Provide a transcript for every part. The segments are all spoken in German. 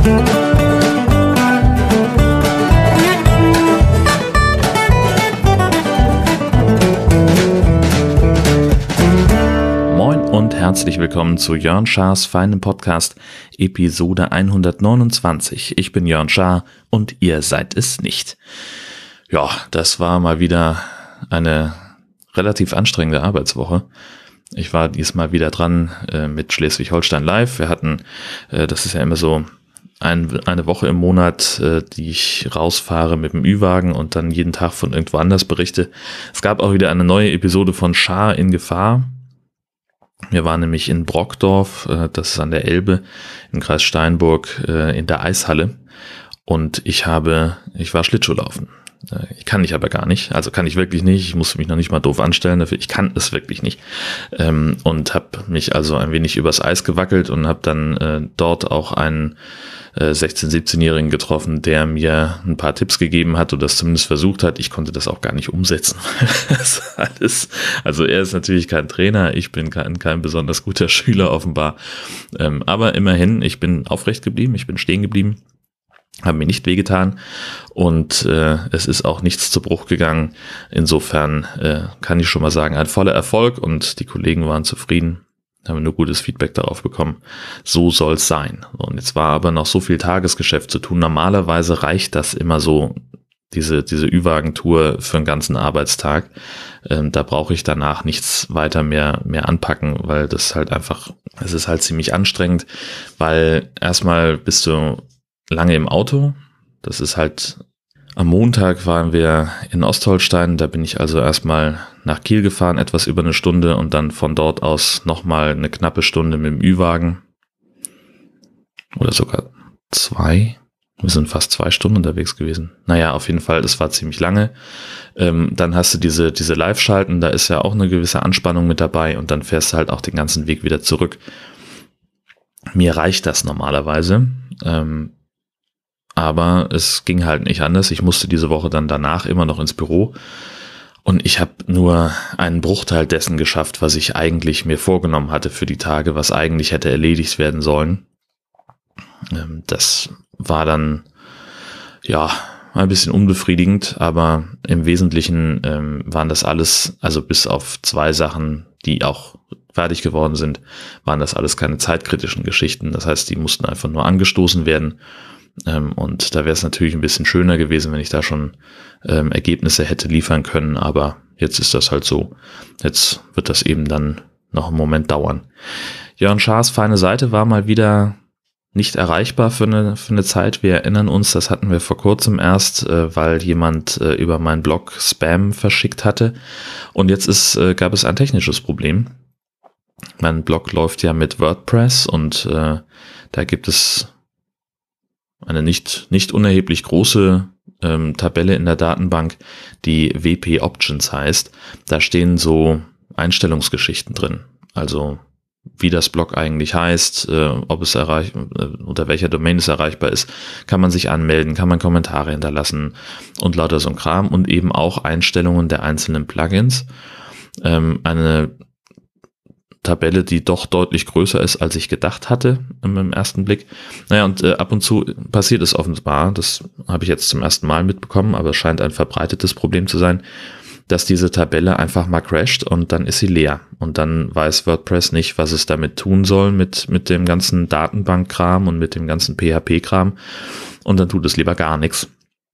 Und herzlich willkommen zu Jörn Schars feinem Podcast, Episode 129. Ich bin Jörn Schaar und ihr seid es nicht. Ja, das war mal wieder eine relativ anstrengende Arbeitswoche. Ich war diesmal wieder dran mit Schleswig-Holstein Live. Wir hatten, das ist ja immer so eine Woche im Monat, die ich rausfahre mit dem Ü-Wagen und dann jeden Tag von irgendwo anders berichte. Es gab auch wieder eine neue Episode von Schaar in Gefahr. Wir waren nämlich in Brockdorf, das ist an der Elbe, im Kreis Steinburg, in der Eishalle und ich war Schlittschuhlaufen. Kann ich aber gar nicht, also kann ich wirklich nicht, ich musste mich noch nicht mal doof anstellen dafür, ich kann es wirklich nicht und habe mich also ein wenig übers Eis gewackelt und habe dann dort auch einen 16-, 17-Jährigen getroffen, der mir ein paar Tipps gegeben hat oder das zumindest versucht hat. Ich konnte das auch gar nicht umsetzen. Also er ist natürlich kein Trainer, ich bin kein besonders guter Schüler offenbar, aber immerhin, ich bin aufrecht geblieben, ich bin stehen geblieben. Haben mir nicht wehgetan und es ist auch nichts zu Bruch gegangen. Insofern kann ich schon mal sagen, ein voller Erfolg und die Kollegen waren zufrieden, haben nur gutes Feedback darauf bekommen. So soll es sein. Und jetzt war aber noch so viel Tagesgeschäft zu tun. Normalerweise reicht das immer so, diese Ü-Wagen-Tour für einen ganzen Arbeitstag. Da brauche ich danach nichts weiter mehr anpacken, weil das halt einfach, es ist halt ziemlich anstrengend, weil erstmal bist du lange im Auto. Das ist halt, am Montag waren wir in Ostholstein, da bin ich also erstmal nach Kiel gefahren, etwas über eine Stunde und dann von dort aus nochmal eine knappe Stunde mit dem Ü-Wagen. Oder sogar 2. Wir sind fast 2 Stunden unterwegs gewesen. Naja, auf jeden Fall, das war ziemlich lange. Dann hast du diese Live-Schalten, da ist ja auch eine gewisse Anspannung mit dabei und dann fährst du halt auch den ganzen Weg wieder zurück. Mir reicht das normalerweise. Aber es ging halt nicht anders. Ich musste diese Woche dann danach immer noch ins Büro und ich habe nur einen Bruchteil dessen geschafft, was ich eigentlich mir vorgenommen hatte für die Tage, was eigentlich hätte erledigt werden sollen. Das war dann, ja, ein bisschen unbefriedigend, aber im Wesentlichen waren das alles, also bis auf 2 Sachen, die auch fertig geworden sind, waren das alles keine zeitkritischen Geschichten. Das heißt, die mussten einfach nur angestoßen werden. Und da wäre es natürlich ein bisschen schöner gewesen, wenn ich da schon Ergebnisse hätte liefern können, aber jetzt ist das halt so. Jetzt wird das eben dann noch einen Moment dauern. Jörn Schaars feine Seite war mal wieder nicht erreichbar für eine Zeit. Wir erinnern uns, das hatten wir vor kurzem erst, weil jemand über meinen Blog Spam verschickt hatte. Und jetzt gab es ein technisches Problem. Mein Blog läuft ja mit WordPress und da gibt es eine nicht unerheblich große Tabelle in der Datenbank, die WP Options heißt. Da stehen so Einstellungsgeschichten drin. Also wie das Blog eigentlich heißt, ob es unter welcher Domain es erreichbar ist, kann man sich anmelden, kann man Kommentare hinterlassen und lauter so ein Kram und eben auch Einstellungen der einzelnen Plugins. Eine Tabelle, die doch deutlich größer ist, als ich gedacht hatte im ersten Blick. Naja, und ab und zu passiert es offenbar, das habe ich jetzt zum ersten Mal mitbekommen, aber es scheint ein verbreitetes Problem zu sein, dass diese Tabelle einfach mal crasht und dann ist sie leer. Und dann weiß WordPress nicht, was es damit tun soll mit dem ganzen Datenbankkram und mit dem ganzen PHP-Kram. Und dann tut es lieber gar nichts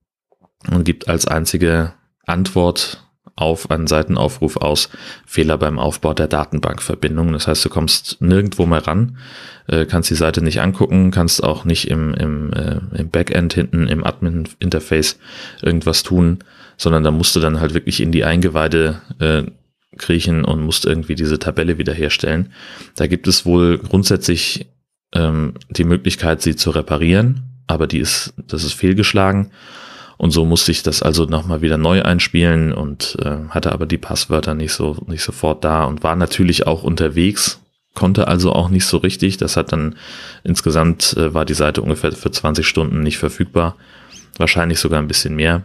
und gibt als einzige Antwort auf einen Seitenaufruf aus Fehler beim Aufbau der Datenbankverbindung. Das heißt, du kommst nirgendwo mehr ran, kannst die Seite nicht angucken, kannst auch nicht im Backend hinten im Admin-Interface irgendwas tun, sondern da musst du dann halt wirklich in die Eingeweide kriechen und musst irgendwie diese Tabelle wiederherstellen. Da gibt es wohl grundsätzlich die Möglichkeit, sie zu reparieren, aber das ist fehlgeschlagen. Und so musste ich das also nochmal wieder neu einspielen und hatte aber die Passwörter nicht sofort da und war natürlich auch unterwegs, konnte also auch nicht so richtig. Das hat dann insgesamt war die Seite ungefähr für 20 Stunden nicht verfügbar, wahrscheinlich sogar ein bisschen mehr.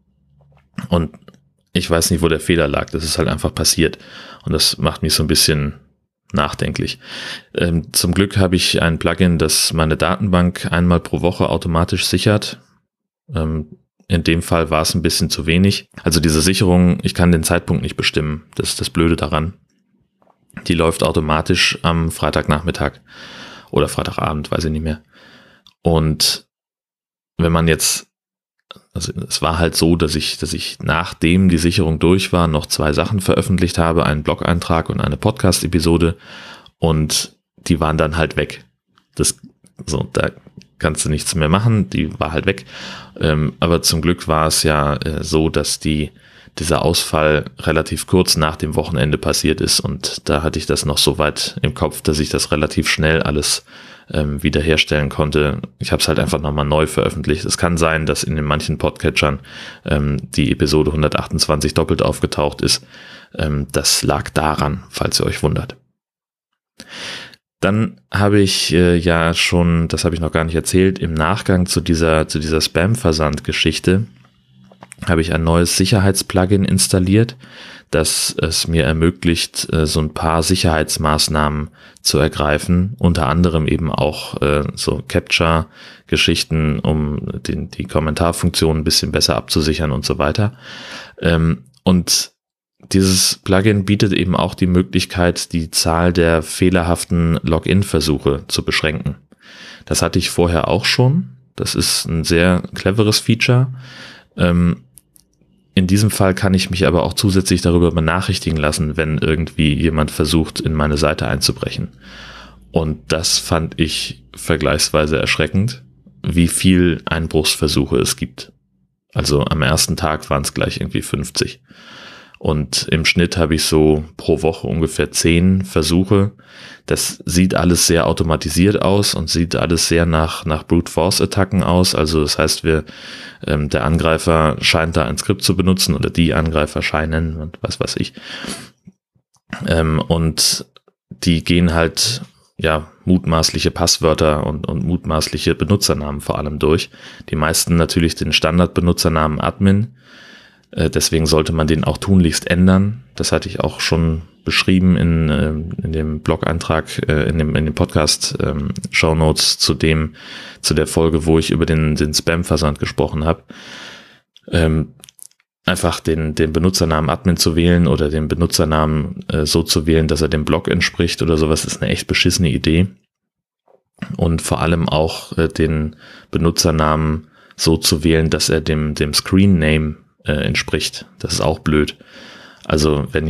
Und ich weiß nicht, wo der Fehler lag. Das ist halt einfach passiert und das macht mich so ein bisschen nachdenklich. Zum Glück habe ich ein Plugin, das meine Datenbank einmal pro Woche automatisch sichert. In dem Fall war es ein bisschen zu wenig. Also diese Sicherung, ich kann den Zeitpunkt nicht bestimmen. Das ist das Blöde daran. Die läuft automatisch am Freitagnachmittag oder Freitagabend, weiß ich nicht mehr. Und wenn man jetzt, also es war halt so, dass ich nachdem die Sicherung durch war, noch 2 Sachen veröffentlicht habe, einen Blog-Eintrag und eine Podcast-Episode, und die waren dann halt weg. Da kannst du nichts mehr machen, die war halt weg. Aber zum Glück war es ja so, dass dieser Ausfall relativ kurz nach dem Wochenende passiert ist, und da hatte ich das noch so weit im Kopf, dass ich das relativ schnell alles wiederherstellen konnte. Ich habe es halt einfach nochmal neu veröffentlicht. Es kann sein, dass in den manchen Podcatchern die Episode 128 doppelt aufgetaucht ist. Das lag daran, falls ihr euch wundert. Dann habe ich ja schon, das habe ich noch gar nicht erzählt, im Nachgang zu dieser Spam-Versand-Geschichte habe ich ein neues Sicherheitsplugin installiert, das es mir ermöglicht, so ein paar Sicherheitsmaßnahmen zu ergreifen, unter anderem eben auch so Capture-Geschichten, um die Kommentarfunktion ein bisschen besser abzusichern und so weiter. Und dieses Plugin bietet eben auch die Möglichkeit, die Zahl der fehlerhaften Login-Versuche zu beschränken. Das hatte ich vorher auch schon. Das ist ein sehr cleveres Feature. In diesem Fall kann ich mich aber auch zusätzlich darüber benachrichtigen lassen, wenn irgendwie jemand versucht, in meine Seite einzubrechen. Und das fand ich vergleichsweise erschreckend, wie viel Einbruchsversuche es gibt. Also am ersten Tag waren es gleich irgendwie 50. Und im Schnitt habe ich so pro Woche ungefähr 10 Versuche. Das sieht alles sehr automatisiert aus und sieht alles sehr nach Brute Force Attacken aus. Also das heißt, der Angreifer scheint da ein Skript zu benutzen, oder die Angreifer scheinen und was weiß ich. Und die gehen halt mutmaßliche Passwörter und mutmaßliche Benutzernamen vor allem durch. Die meisten natürlich den Standardbenutzernamen Admin. Deswegen sollte man den auch tunlichst ändern. Das hatte ich auch schon beschrieben in dem Blog-Eintrag, in dem Podcast Shownotes zu der Folge, wo ich über den Spam-Versand gesprochen habe. Einfach den Benutzernamen Admin zu wählen oder den Benutzernamen so zu wählen, dass er dem Blog entspricht oder sowas, ist eine echt beschissene Idee. Und vor allem auch den Benutzernamen so zu wählen, dass er dem Screen Name entspricht. Das ist auch blöd. Also wenn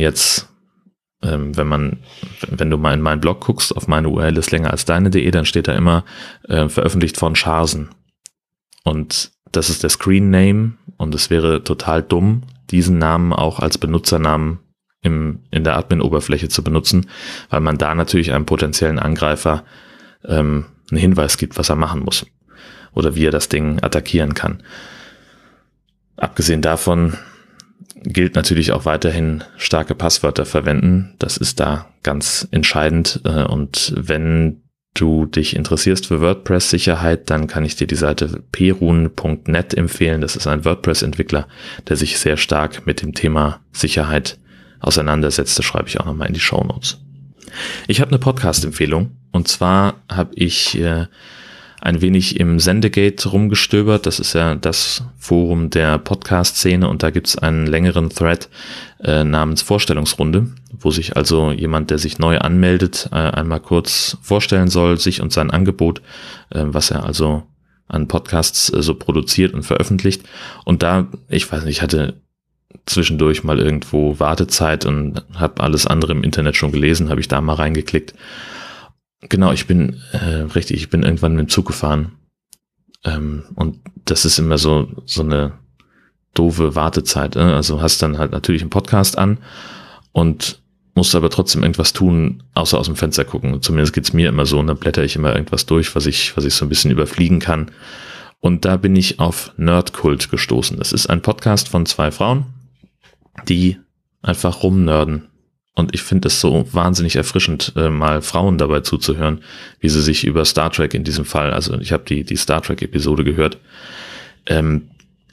du mal in meinen Blog guckst, auf meine URL ist länger als deine.de, dann steht da immer veröffentlicht von Scharsen. Und das ist der Screen Name, und es wäre total dumm, diesen Namen auch als Benutzernamen in der Admin-Oberfläche zu benutzen, weil man da natürlich einem potenziellen Angreifer einen Hinweis gibt, was er machen muss oder wie er das Ding attackieren kann. Abgesehen davon gilt natürlich auch weiterhin starke Passwörter verwenden. Das ist da ganz entscheidend. Und wenn du dich interessierst für WordPress-Sicherheit, dann kann ich dir die Seite perun.net empfehlen. Das ist ein WordPress-Entwickler, der sich sehr stark mit dem Thema Sicherheit auseinandersetzt. Das schreibe ich auch nochmal in die Shownotes. Ich habe eine Podcast-Empfehlung, und zwar habe ich ein wenig im Sendegate rumgestöbert. Das ist ja das Forum der Podcast-Szene, und da gibt es einen längeren Thread namens Vorstellungsrunde, wo sich also jemand, der sich neu anmeldet, einmal kurz vorstellen soll, sich und sein Angebot, was er also an Podcasts so produziert und veröffentlicht. Und da, ich weiß nicht, ich hatte zwischendurch mal irgendwo Wartezeit und habe alles andere im Internet schon gelesen, habe ich da mal reingeklickt. Genau, ich bin irgendwann mit dem Zug gefahren, und das ist immer so eine doofe Wartezeit. Also hast dann halt natürlich einen Podcast an und musst aber trotzdem irgendwas tun, außer aus dem Fenster gucken. Zumindest geht's mir immer so, und dann blätter ich immer irgendwas durch, was ich so ein bisschen überfliegen kann. Und da bin ich auf Nerdkult gestoßen. Das ist ein Podcast von 2 Frauen, die einfach rumnörden. Und ich finde es so wahnsinnig erfrischend, mal Frauen dabei zuzuhören, wie sie sich über Star Trek in diesem Fall, also ich habe die Star Trek Episode gehört,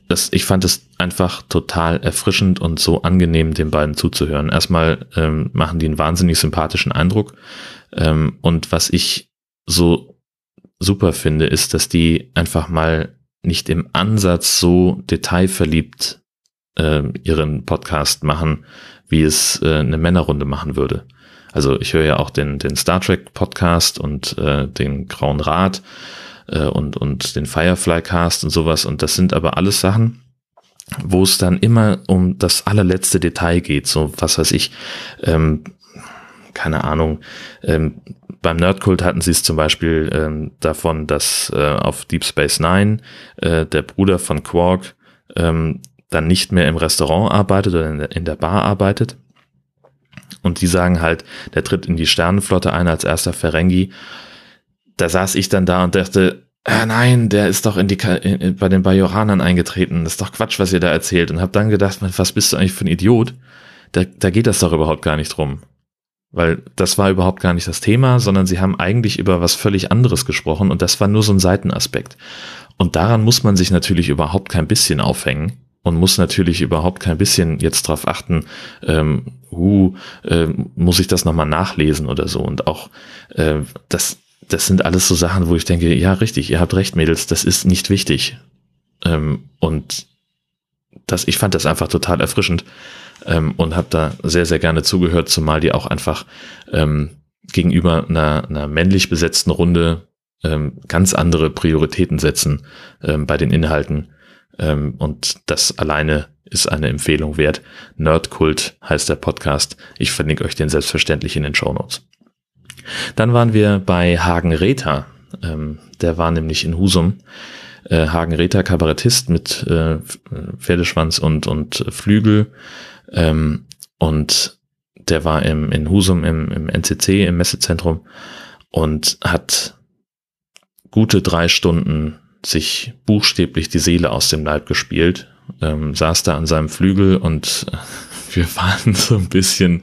ich fand es einfach total erfrischend und so angenehm, den beiden zuzuhören. Erstmal machen die einen wahnsinnig sympathischen Eindruck. Und was ich so super finde, ist, dass die einfach mal nicht im Ansatz so detailverliebt ihren Podcast machen, wie es eine Männerrunde machen würde. Also ich höre ja auch den Star Trek Podcast und den Grauen Rat und den Firefly Cast und sowas. Und das sind aber alles Sachen, wo es dann immer um das allerletzte Detail geht. So, was weiß ich, keine Ahnung, beim Nerdkult hatten sie es zum Beispiel davon, dass auf Deep Space Nine der Bruder von Quark dann nicht mehr im Restaurant arbeitet oder in der Bar arbeitet. Und die sagen halt, der tritt in die Sternenflotte ein als erster Ferengi. Da saß ich dann da und dachte, nein, der ist doch bei den Bajoranern eingetreten. Das ist doch Quatsch, was ihr da erzählt. Und habe dann gedacht, was bist du eigentlich für ein Idiot? Da geht das doch überhaupt gar nicht drum. Weil das war überhaupt gar nicht das Thema, sondern sie haben eigentlich über was völlig anderes gesprochen und das war nur so ein Seitenaspekt. Und daran muss man sich natürlich überhaupt kein bisschen aufhängen. Und muss natürlich überhaupt kein bisschen jetzt drauf achten, muss ich das nochmal nachlesen oder so. Und auch das sind alles so Sachen, wo ich denke, ja richtig, ihr habt recht, Mädels, das ist nicht wichtig. Und ich fand das einfach total erfrischend und habe da sehr, sehr gerne zugehört, zumal die auch einfach gegenüber einer männlich besetzten Runde ganz andere Prioritäten setzen bei den Inhalten. Und das alleine ist eine Empfehlung wert. Nerdkult heißt der Podcast. Ich verlinke euch den selbstverständlich in den Shownotes. Dann waren wir bei Hagen Rether. Der war nämlich in Husum. Hagen Rether, Kabarettist mit Pferdeschwanz und Flügel. Und der war in Husum im NCC, im Messezentrum und hat gute 3 Stunden sich buchstäblich die Seele aus dem Leib gespielt, saß da an seinem Flügel und wir waren so ein bisschen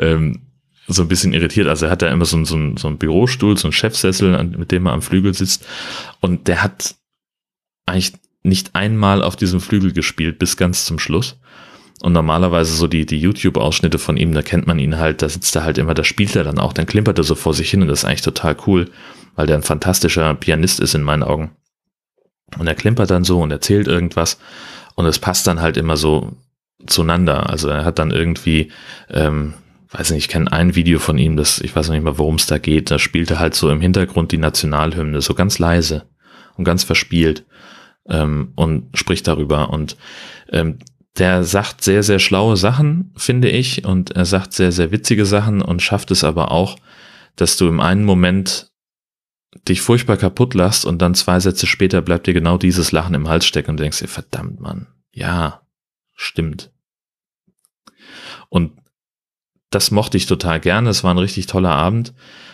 irritiert. Also er hat da immer so einen Bürostuhl, so einen Chefsessel, mit dem er am Flügel sitzt und der hat eigentlich nicht einmal auf diesem Flügel gespielt bis ganz zum Schluss. Und normalerweise so die YouTube-Ausschnitte von ihm, da kennt man ihn halt, da sitzt er halt immer, da spielt er dann auch, dann klimpert er so vor sich hin und das ist eigentlich total cool, weil der ein fantastischer Pianist ist in meinen Augen. Und er klimpert dann so und erzählt irgendwas und es passt dann halt immer so zueinander. Also er hat dann irgendwie, weiß nicht, ich kenne ein Video von ihm, ich weiß noch nicht mal, worum es da geht, da spielt er halt so im Hintergrund die Nationalhymne, so ganz leise und ganz verspielt und spricht darüber und der sagt sehr, sehr schlaue Sachen, finde ich, und er sagt sehr, sehr witzige Sachen und schafft es aber auch, dass du im einen Moment dich furchtbar kaputt lachst und dann 2 Sätze später bleibt dir genau dieses Lachen im Hals stecken und denkst dir, verdammt, Mann, ja, stimmt. Und das mochte ich total gerne, es war ein richtig toller Abend,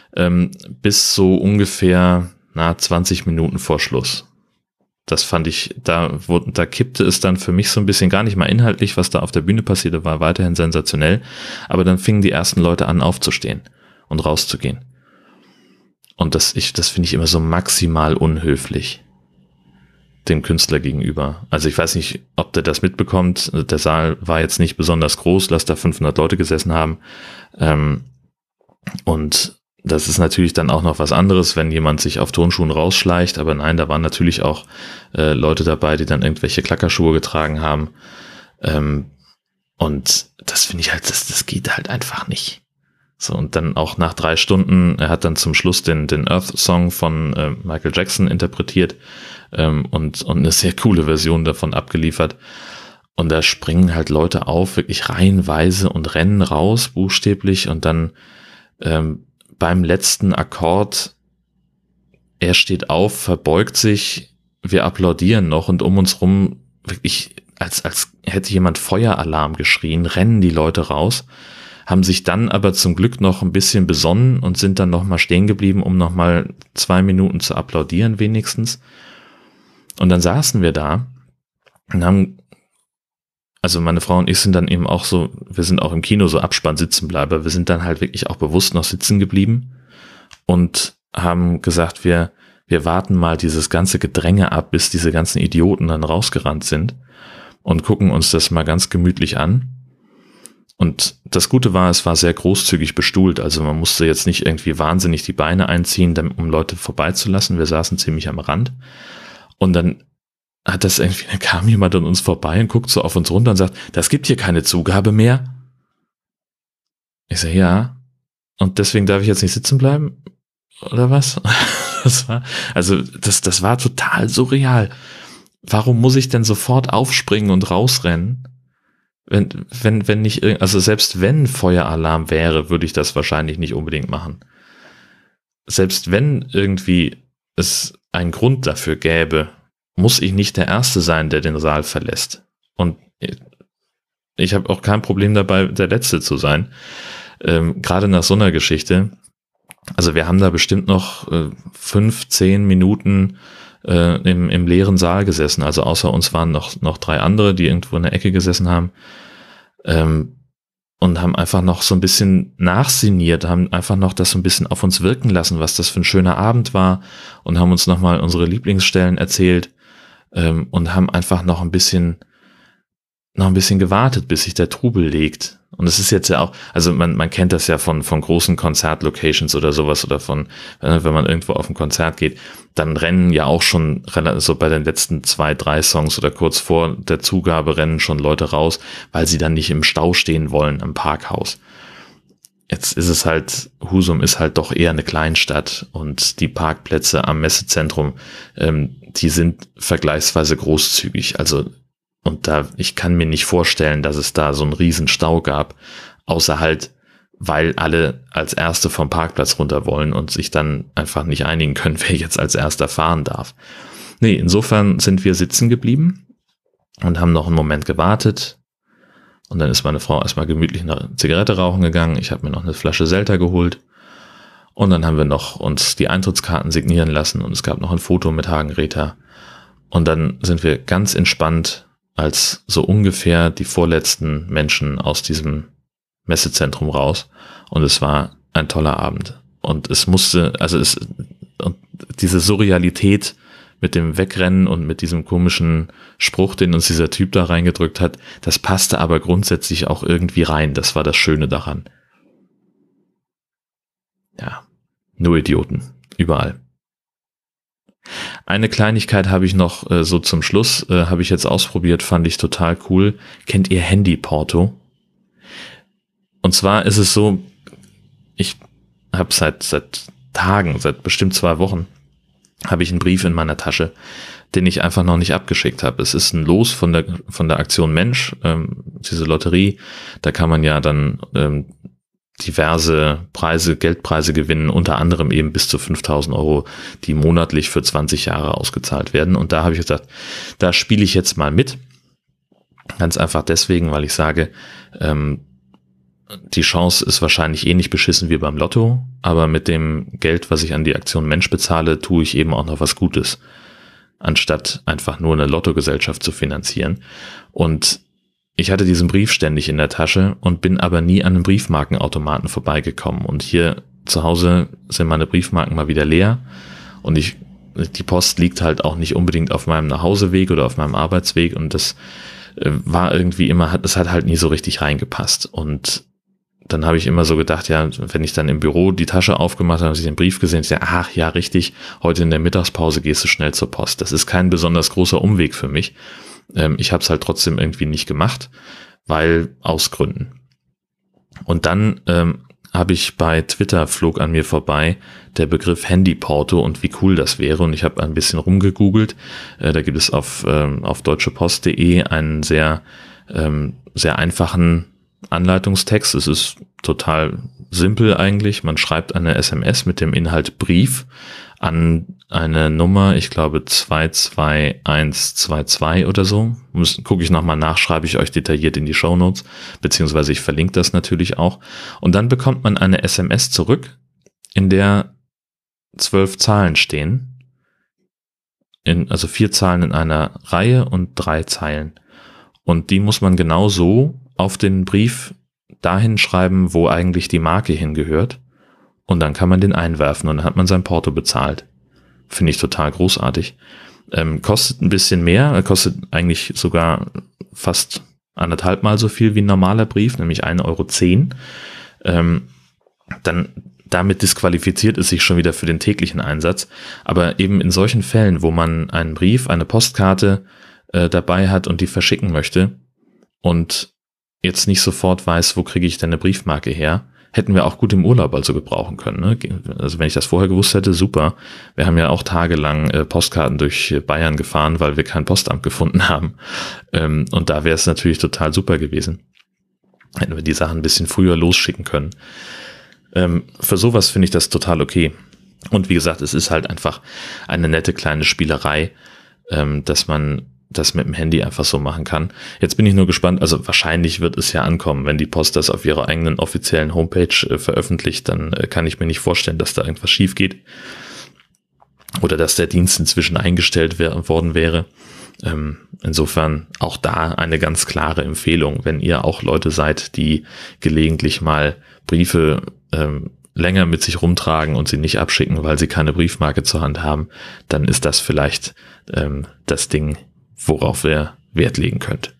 bis so ungefähr 20 Minuten vor Schluss. Das fand ich, da kippte es dann für mich so ein bisschen, gar nicht mal inhaltlich, was da auf der Bühne passierte, war weiterhin sensationell, aber dann fingen die ersten Leute an aufzustehen und rauszugehen. Und das finde ich immer so maximal unhöflich dem Künstler gegenüber. Also ich weiß nicht, ob der das mitbekommt. Der Saal war jetzt nicht besonders groß, lass da 500 Leute gesessen haben. Und das ist natürlich dann auch noch was anderes, wenn jemand sich auf Turnschuhen rausschleicht. Aber nein, da waren natürlich auch Leute dabei, die dann irgendwelche Klackerschuhe getragen haben. Und das finde ich halt, das geht halt einfach nicht. So, und dann auch nach 3 Stunden, er hat dann zum Schluss den Earth-Song von Michael Jackson interpretiert und eine sehr coole Version davon abgeliefert. Und da springen halt Leute auf, wirklich reihenweise und rennen raus, buchstäblich. Und dann beim letzten Akkord, er steht auf, verbeugt sich, wir applaudieren noch und um uns rum, wirklich als hätte jemand Feueralarm geschrien, rennen die Leute raus. Haben sich dann aber zum Glück noch ein bisschen besonnen und sind dann noch mal stehen geblieben, um noch mal 2 Minuten zu applaudieren wenigstens. Und dann saßen wir da und haben, also meine Frau und ich sind dann eben auch so, wir sind auch im Kino so Abspann-Sitzenbleiber, wir sind dann halt wirklich auch bewusst noch sitzen geblieben und haben gesagt, wir wir warten mal dieses ganze Gedränge ab, bis diese ganzen Idioten dann rausgerannt sind und gucken uns das mal ganz gemütlich an. Und das Gute war, es war sehr großzügig bestuhlt, also man musste jetzt nicht irgendwie wahnsinnig die Beine einziehen, um Leute vorbeizulassen. Wir saßen ziemlich am Rand und dann kam jemand an uns vorbei und guckt so auf uns runter und sagt, das gibt hier keine Zugabe mehr. Ich sage, ja. Und deswegen darf ich jetzt nicht sitzen bleiben? Oder was? Das war total surreal. Warum muss ich denn sofort aufspringen und rausrennen? Wenn nicht, also selbst wenn Feueralarm wäre, würde ich das wahrscheinlich nicht unbedingt machen. Selbst wenn irgendwie es einen Grund dafür gäbe, muss ich nicht der Erste sein, der den Saal verlässt. Und ich habe auch kein Problem dabei, der Letzte zu sein. Gerade nach so einer Geschichte. Also wir haben da bestimmt noch 5-10 Minuten im leeren Saal gesessen. Also außer uns waren noch 3 andere, die irgendwo in der Ecke gesessen haben. Und haben einfach noch so ein bisschen nachsinniert, haben einfach noch das so ein bisschen auf uns wirken lassen, was das für ein schöner Abend war, und haben uns nochmal unsere Lieblingsstellen erzählt, und haben einfach noch ein bisschen gewartet, bis sich der Trubel legt. Und es ist jetzt ja auch, also man kennt das ja von großen Konzertlocations oder sowas, oder wenn man irgendwo auf ein Konzert geht, dann rennen ja auch schon so bei den letzten 2-3 Songs oder kurz vor der Zugabe rennen schon Leute raus, weil sie dann nicht im Stau stehen wollen am Parkhaus. Jetzt ist es halt, Husum ist halt doch eher eine Kleinstadt, und die Parkplätze am Messezentrum, die sind vergleichsweise großzügig. Also, und ich kann mir nicht vorstellen, dass es da so einen riesen Stau gab, außer halt, weil alle als Erste vom Parkplatz runter wollen und sich dann einfach nicht einigen können, wer jetzt als Erster fahren darf. Nee, insofern sind wir sitzen geblieben und haben noch einen Moment gewartet. Und dann ist meine Frau erstmal gemütlich eine Zigarette rauchen gegangen. Ich habe mir noch eine Flasche Selter geholt. Und dann haben wir noch uns die Eintrittskarten signieren lassen, und es gab noch ein Foto mit Hagen-Rether. Und dann sind wir ganz entspannt, als so ungefähr die vorletzten Menschen aus diesem Messezentrum raus. Und es war ein toller Abend. Und und diese Surrealität mit dem Wegrennen und mit diesem komischen Spruch, den uns dieser Typ da reingedrückt hat, das passte aber grundsätzlich auch irgendwie rein. Das war das Schöne daran. Ja, nur Idioten. Überall. Eine Kleinigkeit habe ich noch so zum Schluss, habe ich jetzt ausprobiert, fand ich total cool. Kennt ihr Handyporto? Und zwar ist es so, ich habe seit Tagen, seit bestimmt 2 Wochen, habe ich einen Brief in meiner Tasche, den ich einfach noch nicht abgeschickt habe. Es ist ein Los von der Aktion Mensch, diese Lotterie. Da kann man ja dann diverse Geldpreise gewinnen, unter anderem eben bis zu 5.000 €, die monatlich für 20 Jahre ausgezahlt werden. Und da habe ich gesagt, da spiele ich jetzt mal mit. Ganz einfach deswegen, weil ich sage, die Chance ist wahrscheinlich ähnlich beschissen wie beim Lotto, aber mit dem Geld, was ich an die Aktion Mensch bezahle, tue ich eben auch noch was Gutes, anstatt einfach nur eine Lottogesellschaft zu finanzieren. Und ich hatte diesen Brief ständig in der Tasche und bin aber nie an einem Briefmarkenautomaten vorbeigekommen. Und hier zu Hause sind meine Briefmarken mal wieder leer, und die Post liegt halt auch nicht unbedingt auf meinem Nachhauseweg oder auf meinem Arbeitsweg, und das war irgendwie es hat halt nie so richtig reingepasst. Und dann habe ich immer so gedacht, ja, wenn ich dann im Büro die Tasche aufgemacht habe, habe ich den Brief gesehen, ich dachte, ach ja, richtig, heute in der Mittagspause gehst du schnell zur Post. Das ist kein besonders großer Umweg für mich. Ich habe es halt trotzdem irgendwie nicht gemacht, weil aus Gründen. Und dann habe ich bei Twitter, flog an mir vorbei der Begriff Handyporto und wie cool das wäre. Und ich habe ein bisschen rumgegoogelt. Da gibt es auf deutschepost.de einen sehr einfachen Anleitungstext. Es ist total simpel eigentlich. Man schreibt eine SMS mit dem Inhalt Brief an eine Nummer, ich glaube 22122 oder so. Gucke ich nochmal nach, schreibe ich euch detailliert in die Shownotes, beziehungsweise ich verlinke das natürlich auch. Und dann bekommt man eine SMS zurück, in der 12 Zahlen stehen. Also 4 Zahlen in einer Reihe und 3 Zeilen. Und die muss man genau so auf den Brief dahin schreiben, wo eigentlich die Marke hingehört. Und dann kann man den einwerfen und dann hat man sein Porto bezahlt. finde ich total großartig. Kostet ein bisschen mehr, kostet eigentlich sogar fast 1,5 Mal so viel wie ein normaler Brief, nämlich 1,10 €. Dann damit disqualifiziert es sich schon wieder für den täglichen Einsatz. Aber eben in solchen Fällen, wo man einen Brief, eine Postkarte dabei hat und die verschicken möchte und jetzt nicht sofort weiß, wo kriege ich denn eine Briefmarke her, hätten wir auch gut im Urlaub also gebrauchen können. Ne? Also wenn ich das vorher gewusst hätte, super. Wir haben ja auch tagelang Postkarten durch Bayern gefahren, weil wir kein Postamt gefunden haben. Und da wäre es natürlich total super gewesen. Hätten wir die Sachen ein bisschen früher losschicken können. Für sowas finde ich das total okay. Und wie gesagt, es ist halt einfach eine nette kleine Spielerei, dass man das mit dem Handy einfach so machen kann. Jetzt bin ich nur gespannt, also wahrscheinlich wird es ja ankommen, wenn die Post das auf ihrer eigenen offiziellen Homepage veröffentlicht, dann kann ich mir nicht vorstellen, dass da irgendwas schief geht oder dass der Dienst inzwischen eingestellt worden wäre. Insofern auch da eine ganz klare Empfehlung, wenn ihr auch Leute seid, die gelegentlich mal Briefe länger mit sich rumtragen und sie nicht abschicken, weil sie keine Briefmarke zur Hand haben, dann ist das vielleicht das Ding, worauf ihr Wert legen könnt.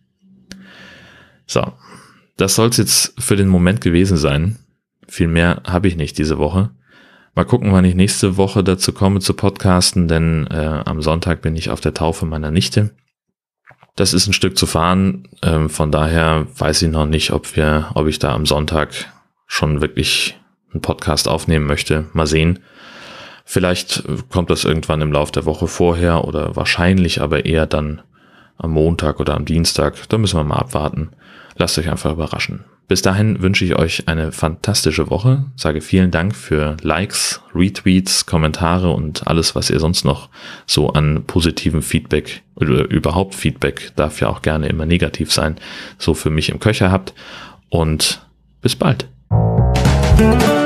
So, das soll es jetzt für den Moment gewesen sein. Viel mehr habe ich nicht diese Woche. Mal gucken, wann ich nächste Woche dazu komme zu podcasten, denn am Sonntag bin ich auf der Taufe meiner Nichte. Das ist ein Stück zu fahren, von daher weiß ich noch nicht, ob ich da am Sonntag schon wirklich einen Podcast aufnehmen möchte. Mal sehen. Vielleicht kommt das irgendwann im Laufe der Woche vorher oder wahrscheinlich aber eher dann am Montag oder am Dienstag. Da müssen wir mal abwarten. Lasst euch einfach überraschen. Bis dahin wünsche ich euch eine fantastische Woche. Sage vielen Dank für Likes, Retweets, Kommentare und alles, was ihr sonst noch so an positivem Feedback oder überhaupt Feedback, darf ja auch gerne immer negativ sein, so für mich im Köcher habt. Und bis bald.